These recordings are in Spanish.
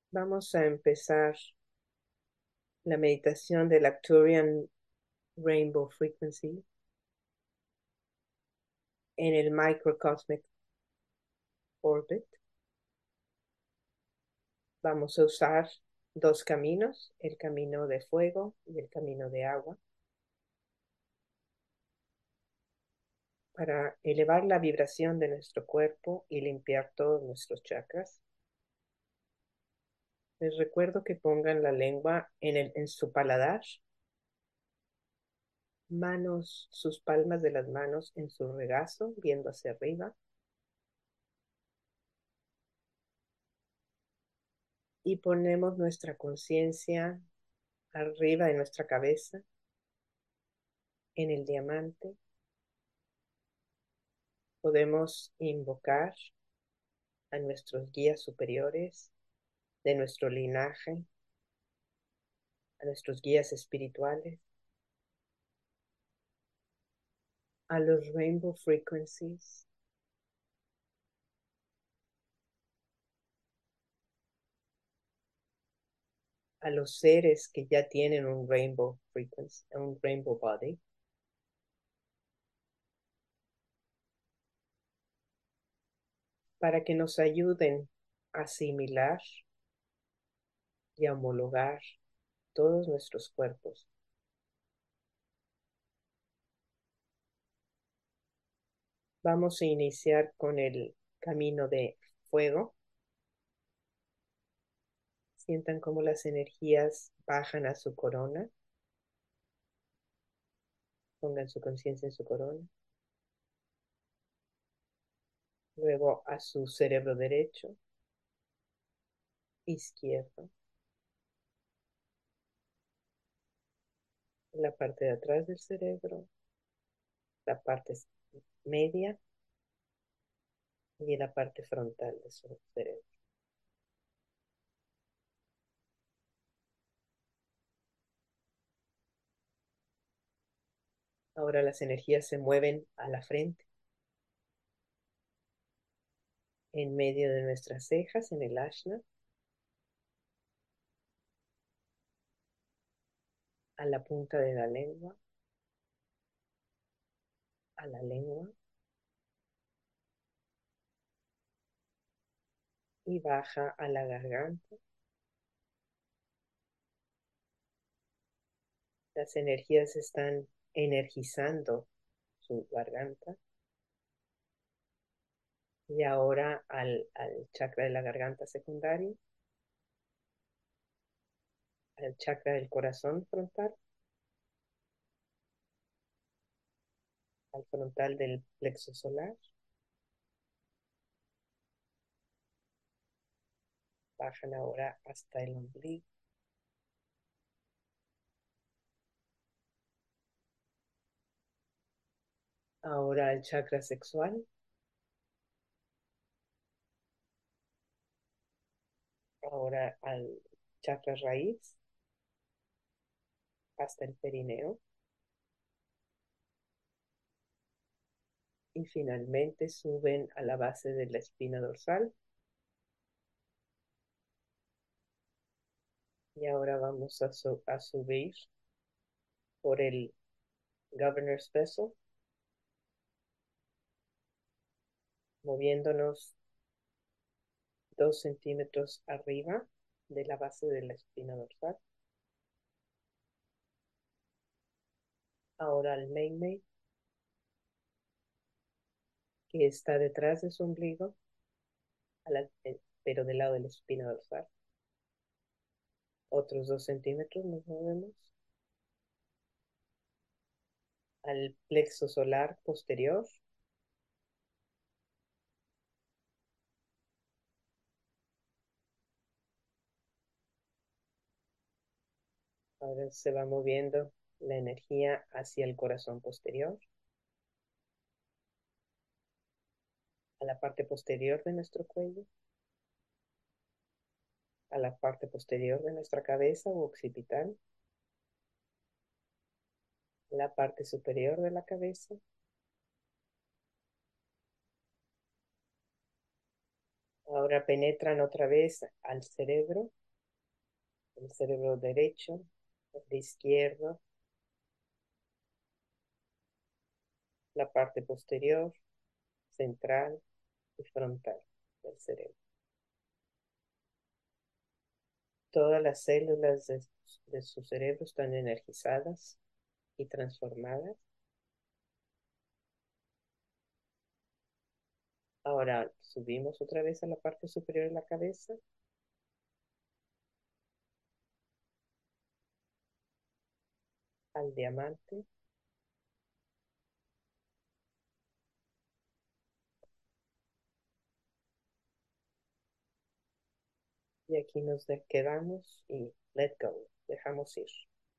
Vamos a empezar la meditación del Arcturian Rainbow Frequency en el Microcosmic Orbit. Vamos a usar dos caminos, el camino de fuego y el camino de agua, para elevar la vibración de nuestro cuerpo y limpiar todos nuestros chakras. Les recuerdo que pongan la lengua en su paladar, sus palmas de las manos en su regazo, viendo hacia arriba, y ponemos nuestra conciencia arriba de nuestra cabeza, en el diamante. Podemos invocar a nuestros guías superiores de nuestro linaje, a nuestros guías espirituales, a los Rainbow Frequencies, a los seres que ya tienen un Rainbow Frequency, un Rainbow Body, para que nos ayuden a asimilar y a homologar todos nuestros cuerpos. Vamos a iniciar con el camino de fuego. Sientan cómo las energías bajan a su corona. Pongan su conciencia en su corona. Luego a su cerebro derecho, izquierdo, la parte de atrás del cerebro, la parte media y la parte frontal de su cerebro. Ahora las energías se mueven a la frente, en medio de nuestras cejas, en el ashna, a la punta de la lengua, a la lengua, y baja a la garganta. Las energías están energizando su garganta. Y ahora al chakra de la garganta secundario, al chakra del corazón frontal, al frontal del plexo solar. Bajan ahora hasta el ombligo. Ahora al chakra sexual. Ahora al chakra raíz, hasta el perineo. Y finalmente suben a la base de la espina dorsal. Y ahora vamos a subir por el Governor's Vessel, moviéndonos 2 centímetros arriba de la base de la espina dorsal. Ahora al Mei-Mei, que está detrás de su ombligo, pero del lado de la espina dorsal. Otros 2 centímetros nos movemos al plexo solar posterior. Ahora se va moviendo la energía hacia el corazón posterior, a la parte posterior de nuestro cuello, a la parte posterior de nuestra cabeza o occipital, la parte superior de la cabeza. Ahora penetran otra vez al cerebro, el cerebro derecho, el izquierdo, la parte posterior, central y frontal del cerebro. Todas las células de su cerebro están energizadas y transformadas. Ahora subimos otra vez a la parte superior de la cabeza, al diamante, y aquí nos quedamos y let go, dejamos ir.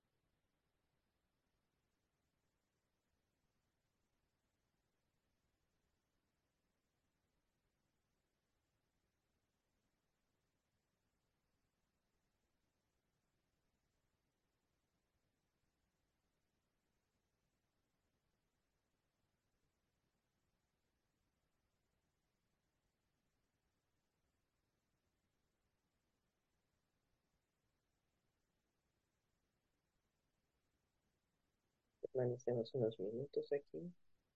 Permanecemos unos minutos aquí.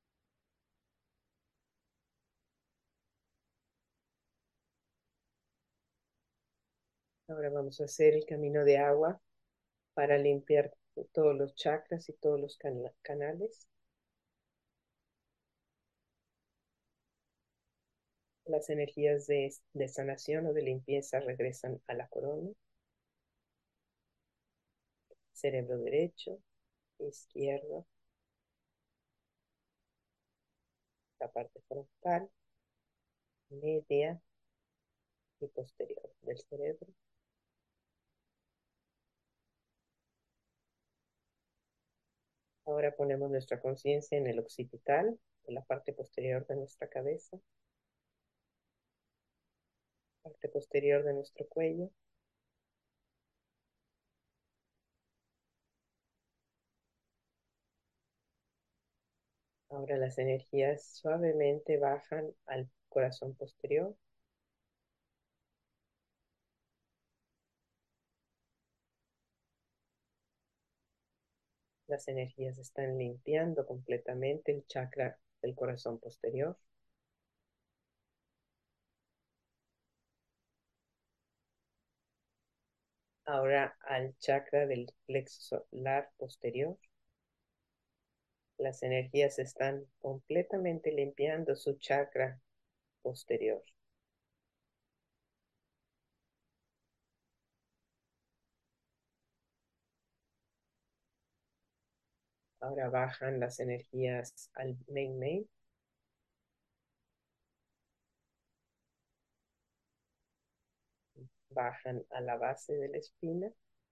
Ahora vamos a hacer el camino de agua para limpiar todos los chakras y todos los canales. Las energías de sanación o de limpieza regresan a la corona, cerebro derecho, izquierdo, la parte frontal, media y posterior del cerebro. Ahora ponemos nuestra conciencia en el occipital, en la parte posterior de nuestra cabeza, parte posterior de nuestro cuello. Ahora las energías suavemente bajan al corazón posterior. Las energías están limpiando completamente el chakra del corazón posterior. Ahora al chakra del plexo solar posterior. Las energías están completamente limpiando su chakra posterior. Ahora bajan las energías al main, bajan a la base de la espina.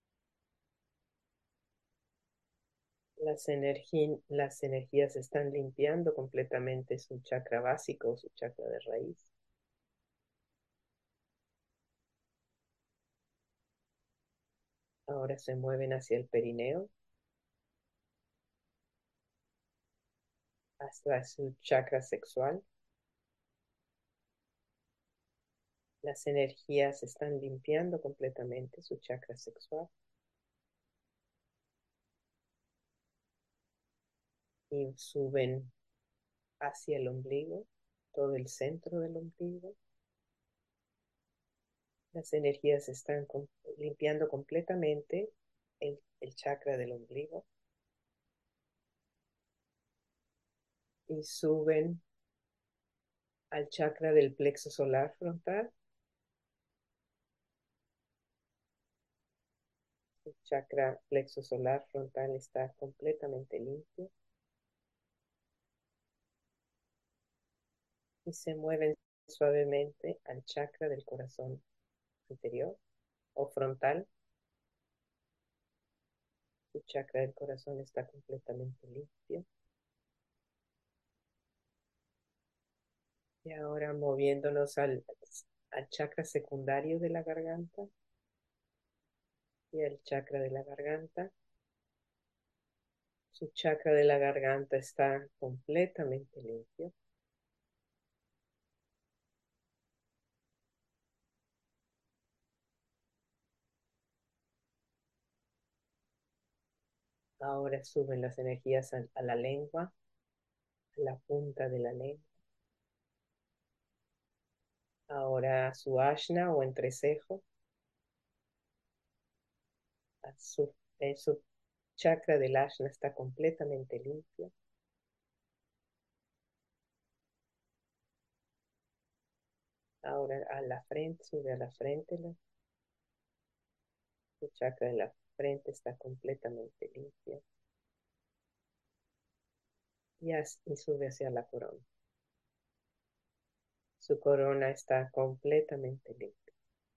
Las energías están limpiando completamente su chakra básico, su chakra de raíz. Ahora se mueven hacia el perineo, hasta su chakra sexual. Las energías están limpiando completamente su chakra sexual y suben hacia el ombligo, todo el centro del ombligo. Las energías están limpiando completamente el chakra del ombligo y suben al chakra del plexo solar frontal. El chakra plexo solar frontal está completamente limpio y se mueven suavemente al chakra del corazón anterior o frontal. Su chakra del corazón está completamente limpio. Y ahora moviéndonos al chakra secundario de la garganta y al chakra de la garganta. Su chakra de la garganta está completamente limpio. Ahora suben las energías a la lengua, a la punta de la lengua. Ahora su ashna o entrecejo, a su chakra del ashna está completamente limpio. Ahora a la frente, sube a la frente, su chakra de la frente está completamente limpio. Y sube hacia la corona. Su corona está completamente limpia.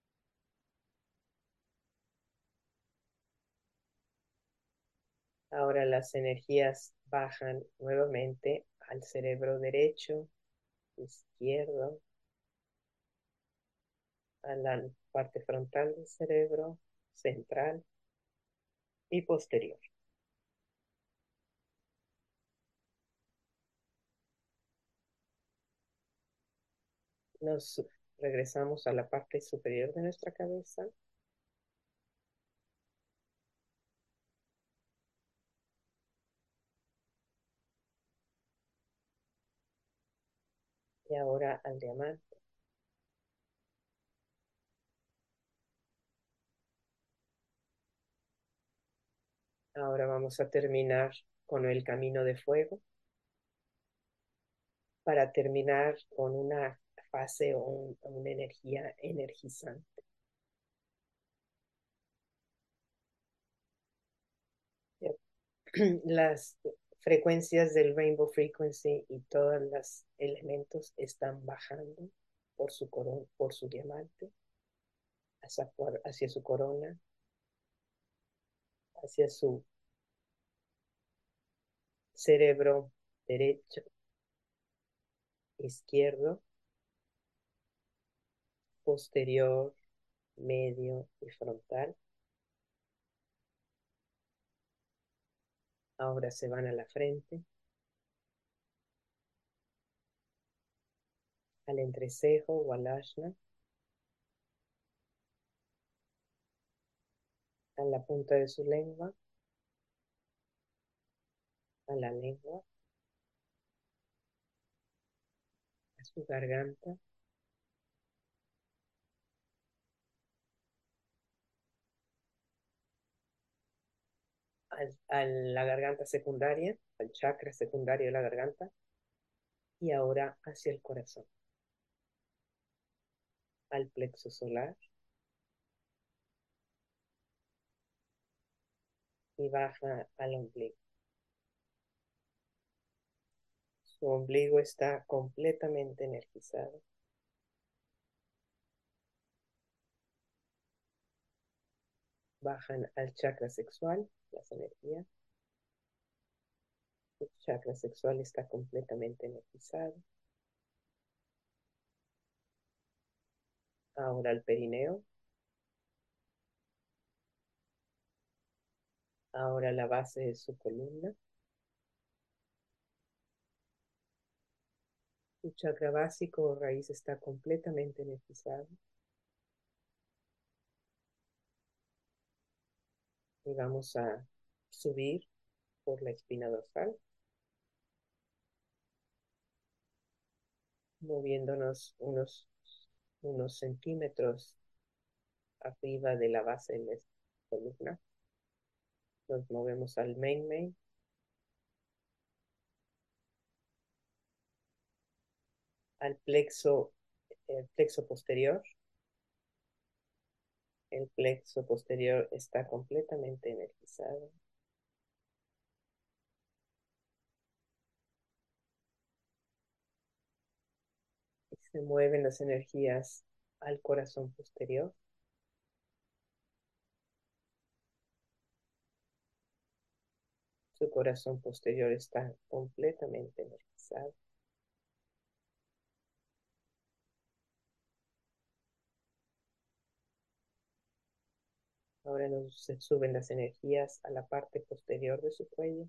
Ahora las energías bajan nuevamente al cerebro derecho, izquierdo, a la parte frontal del cerebro, central y posterior. Nos regresamos a la parte superior de nuestra cabeza y ahora al diamante. Ahora vamos a terminar con el camino de fuego para terminar con una fase o una energía energizante. Las frecuencias del Rainbow Frequency y todos los elementos están bajando por su corona, por su diamante, hacia su corona, hacia su cerebro derecho, izquierdo, posterior, medio y frontal. Ahora se van a la frente, al entrecejo o al ashna, a la punta de su lengua, a la lengua, a su garganta, a la garganta secundaria, al chakra secundario de la garganta, y ahora hacia el corazón, al plexo solar, y baja al ombligo. Su ombligo está completamente energizado. Bajan al chakra sexual, las energías. Su chakra sexual está completamente energizado. Ahora al perineo. Ahora la base de su columna. Su chakra básico o raíz está completamente energizado. Y vamos a subir por la espina dorsal, moviéndonos unos centímetros arriba de la base de la columna. Nos movemos al main, al plexo, el plexo posterior. El plexo posterior está completamente energizado. Y se mueven las energías al corazón posterior. Su corazón posterior está completamente energizado. Ahora nos suben las energías a la parte posterior de su cuello,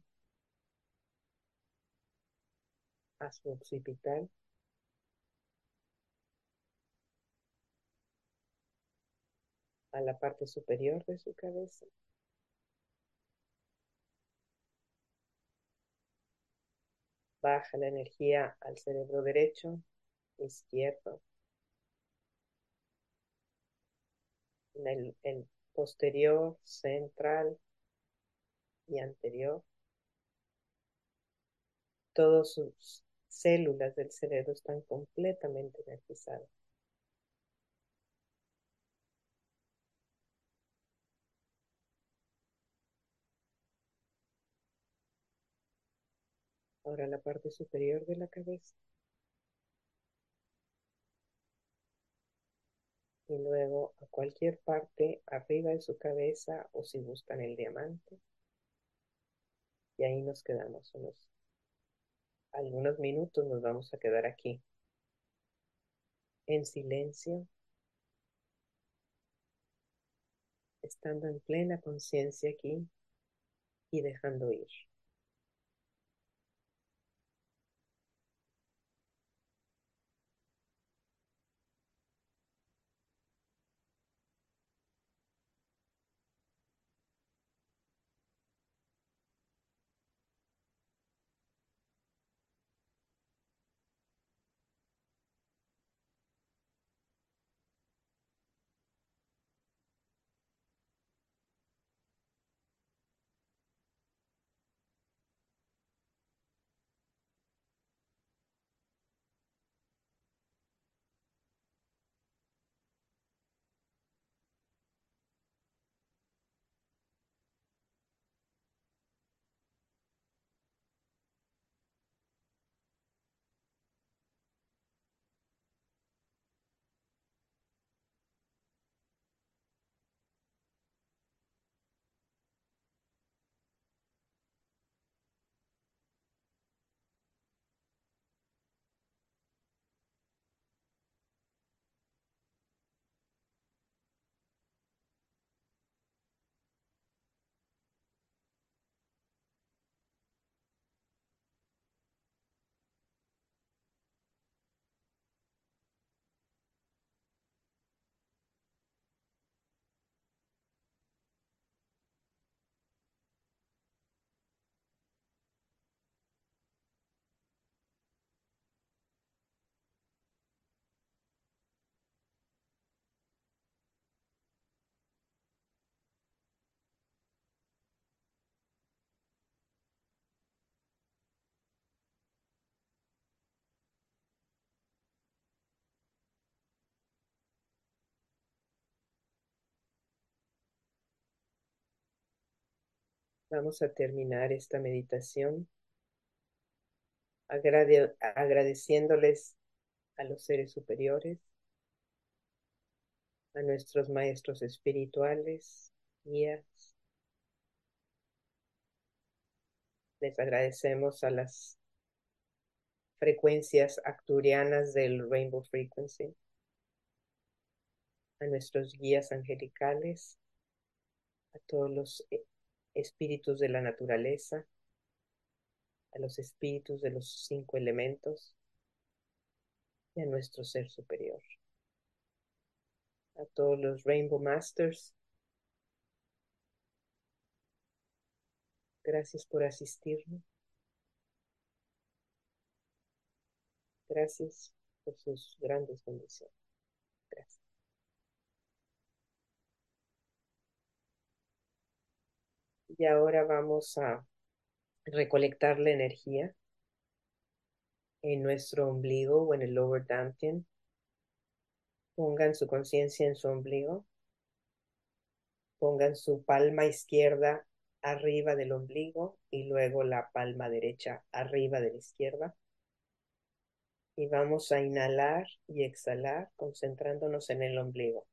a su occipital, a la parte superior de su cabeza, Baja la energía al cerebro derecho, izquierdo, en el posterior, central y anterior. Todas sus células del cerebro están completamente energizadas. Ahora la parte superior de la cabeza y luego a cualquier parte arriba de su cabeza o si buscan el diamante. Y ahí nos quedamos algunos minutos, nos vamos a quedar aquí en silencio, estando en plena conciencia aquí y dejando ir. Vamos a terminar esta meditación agradeciéndoles a los seres superiores, a nuestros maestros espirituales, guías. Les agradecemos a las frecuencias acturianas del Rainbow Frequency, a nuestros guías angelicales, a todos los espíritus de la naturaleza, a los espíritus de los 5 elementos y a nuestro ser superior. A todos los Rainbow Masters, gracias por asistirnos. Gracias por sus grandes bendiciones. Gracias. Y ahora vamos a recolectar la energía en nuestro ombligo o en el lower dantian. Pongan su conciencia en su ombligo. Pongan su palma izquierda arriba del ombligo y luego la palma derecha arriba de la izquierda. Y vamos a inhalar y exhalar concentrándonos en el ombligo.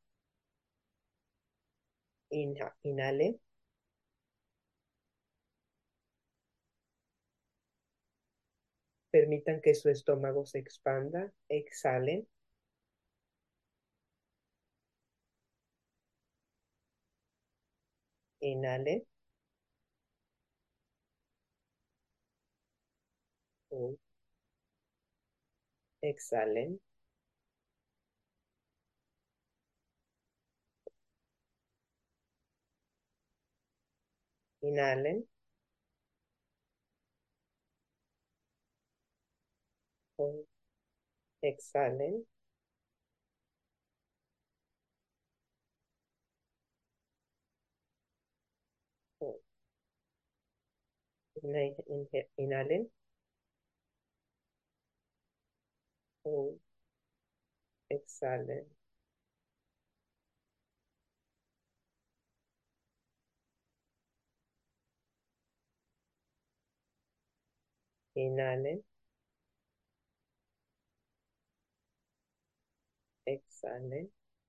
Inhale. Permitan que su estómago se expanda. Exhalen. Inhale. Exhalen. Inhalen. Oh, exhalen. Oh, inhalen. Oh, exhalen. Inhalen. Exhalen.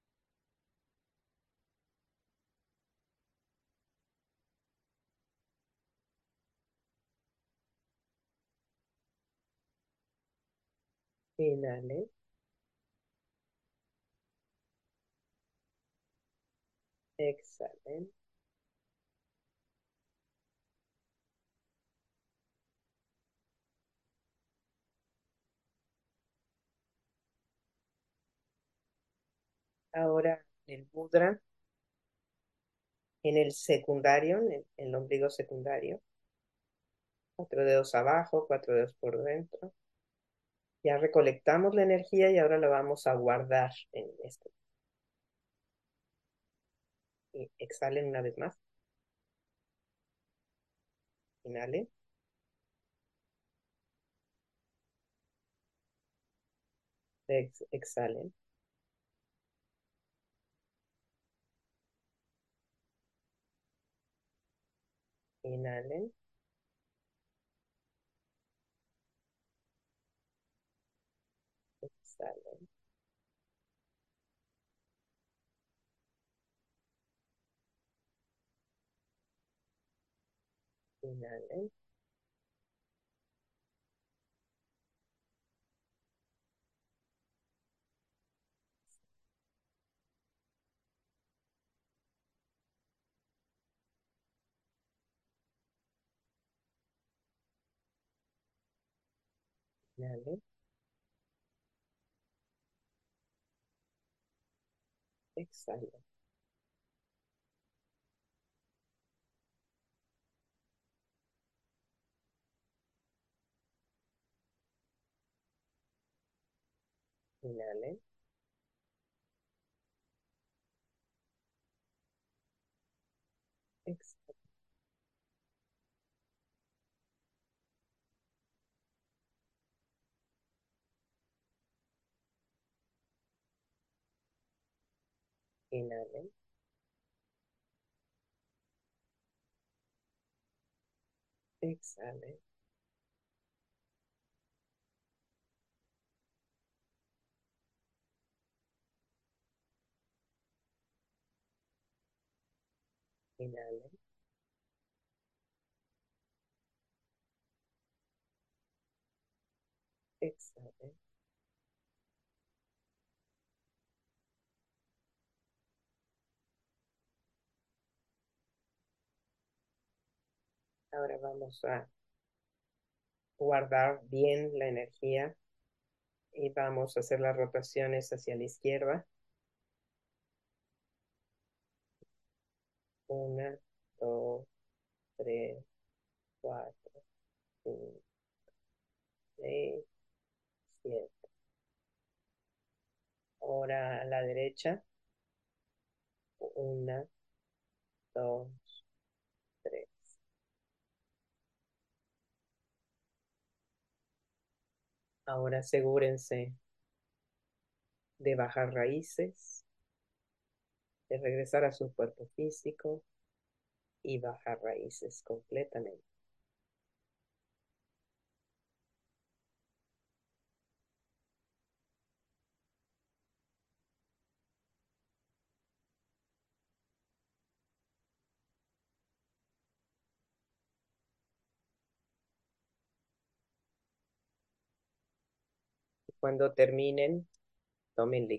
Inhalen. Exhalen. Ahora el mudra en el secundario, en el ombligo secundario. 4 dedos abajo, 4 dedos por dentro. Ya recolectamos la energía y ahora la vamos a guardar en esto. Y exhalen una vez más. Inhalen. Exhalen. Inhalen. Exhalen. Inhalen. Inhalen. Exhalen. Inhalen. Exhalen. Inhalen. Exhalen. Inhalen. Exhalen. Ahora vamos a guardar bien la energía y vamos a hacer las rotaciones hacia la izquierda. 1, 2, 3, 4, 5, 6, 7. Ahora a la derecha. 1, 2, 3. Ahora asegúrense de bajar raíces, de regresar a su cuerpo físico y bajar raíces completamente. Cuando terminen, tomen